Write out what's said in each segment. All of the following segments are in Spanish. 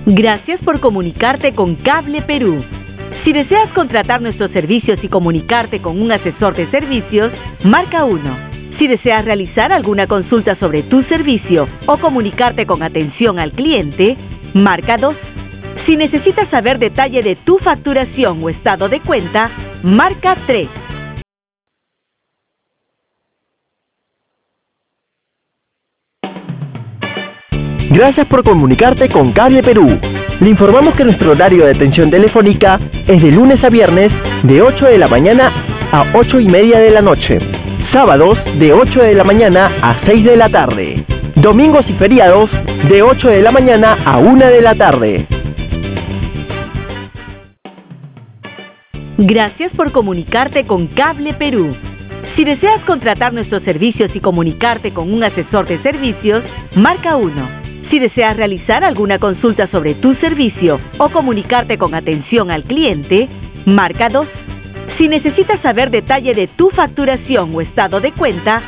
Gracias por comunicarte con Cable Perú. Si deseas contratar nuestros servicios y comunicarte con un asesor de servicios, marca 1. Si deseas realizar alguna consulta sobre tu servicio o comunicarte con atención al cliente, marca 2. Si necesitas saber detalle de tu facturación o estado de cuenta, marca 3. Gracias por comunicarte con Cable Perú. Le informamos que nuestro horario de atención telefónica es de lunes a viernes de 8 de la mañana a 8:30 de la noche. Sábados de 8 de la mañana a 6 de la tarde. Domingos y feriados de 8 de la mañana a 1 de la tarde. Gracias por comunicarte con Cable Perú. Si deseas contratar nuestros servicios y comunicarte con un asesor de servicios, marca 1. Si deseas realizar alguna consulta sobre tu servicio o comunicarte con atención al cliente, marca 2. Si necesitas saber detalle de tu facturación o estado de cuenta,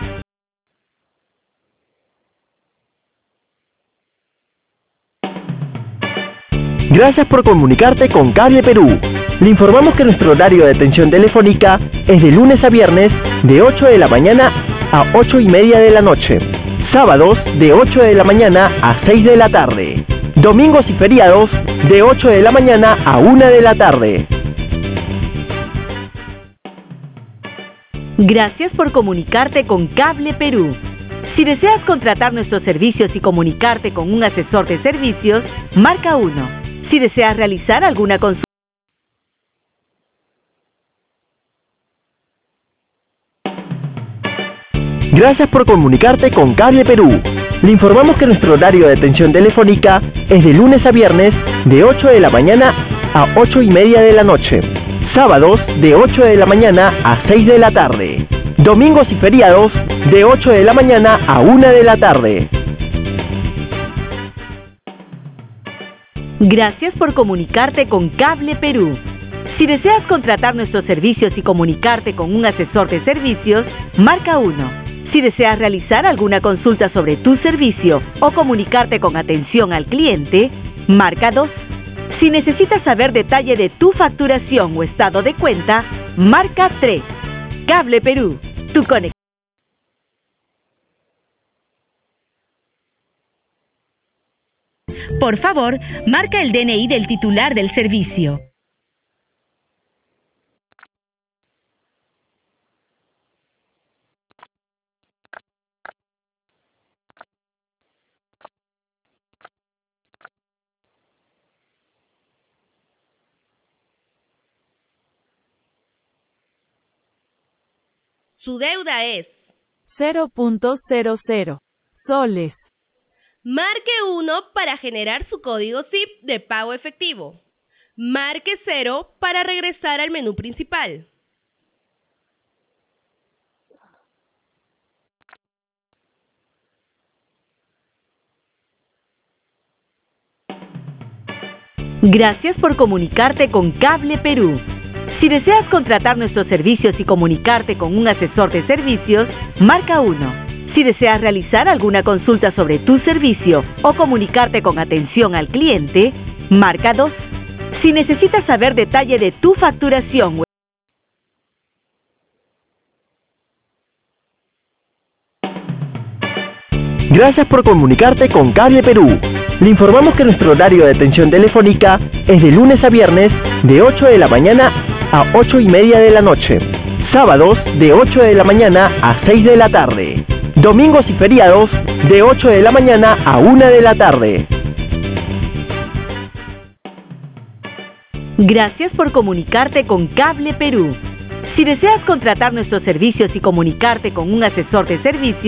Gracias por comunicarte con Cable Perú. Le informamos que nuestro horario de atención telefónica es de lunes a viernes de 8 de la mañana a 8:30 de la noche. Sábados de 8 de la mañana a 6 de la tarde. Domingos y feriados de 8 de la mañana a 1 de la tarde. Gracias por comunicarte con Cable Perú. Si deseas contratar nuestros servicios y comunicarte con un asesor de servicios, marca 1. Si deseas realizar alguna consulta, Gracias por comunicarte con Cable Perú. Le informamos que nuestro horario de atención telefónica es de lunes a viernes de 8 de la mañana a 8:30 de la noche. Sábados de 8 de la mañana a 6 de la tarde. Domingos y feriados de 8 de la mañana a 1 de la tarde. Gracias por comunicarte con Cable Perú. Si deseas contratar nuestros servicios y comunicarte con un asesor de servicios, marca 1. Si deseas realizar alguna consulta sobre tu servicio o comunicarte con atención al cliente, marca 2. Si necesitas saber detalle de tu facturación o estado de cuenta, marca 3. Cable Perú, tu conexión. Por favor, marca el DNI del titular del servicio. Su deuda es 0.00 soles. Marque 1 para generar su código SIP de pago efectivo. Marque 0 para regresar al menú principal. Gracias por comunicarte con Cable Perú. Si deseas contratar nuestros servicios y comunicarte con un asesor de servicios, marca 1. Si deseas realizar alguna consulta sobre tu servicio o comunicarte con atención al cliente, marca 2. Si necesitas saber detalle de tu facturación, Gracias por comunicarte con Cable Perú. Le informamos que nuestro horario de atención telefónica es de lunes a viernes de 8 de la mañana a 8:30 de la noche. Sábados de 8 de la mañana a 6 de la tarde. Domingos y feriados de 8 de la mañana a 1 de la tarde. Gracias por comunicarte con Cable Perú. Si deseas contratar nuestros servicios y comunicarte con un asesor de servicios,